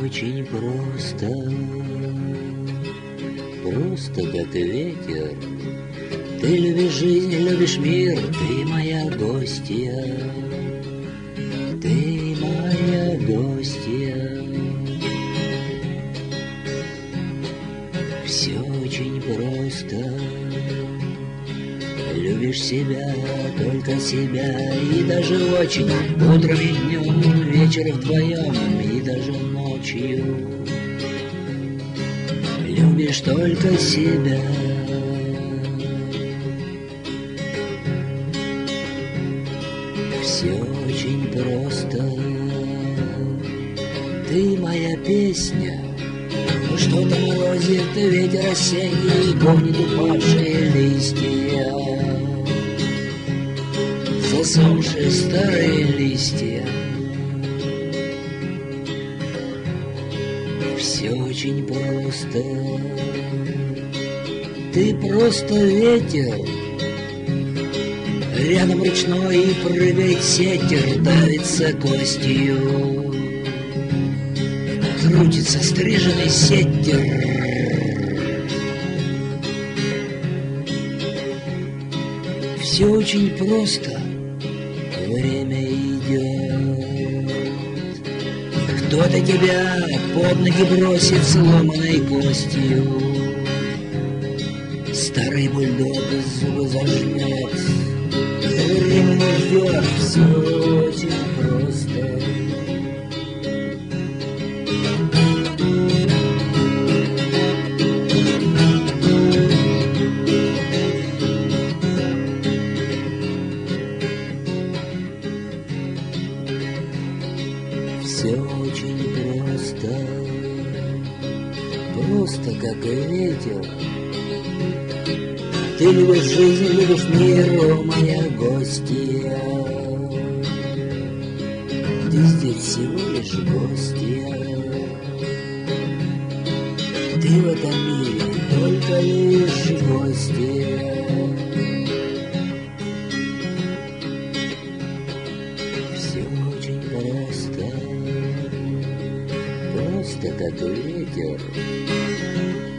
очень просто, просто как ветер. Ты любишь жизнь, любишь мир, ты моя гостья, ты моя гостья. Все очень просто. Любишь себя, только себя, и даже очень утром и днем, вечером вдвоем, и даже ночью. Любишь только себя. Все очень просто. Ты моя песня. Что-то морозит ветер осенний, гонит упавшие листья, засохшие старые листья. Все очень просто. Ты просто ветер. Рядом ручной и прыгает сетер, давится костью. Крутится стриженный сеттер. Все очень просто. Время идет. Кто-то тебя под ноги бросит сломанной костью. Старый бульдог зубы зажмет. Время ждет. Все очень просто. Все очень просто, просто как ветер. Ты любишь жизнь, любишь мир, о, моя гостья. Ты здесь всего лишь гостья. Ты в этом мире только лишь гостья. Все очень просто, просто как ветер.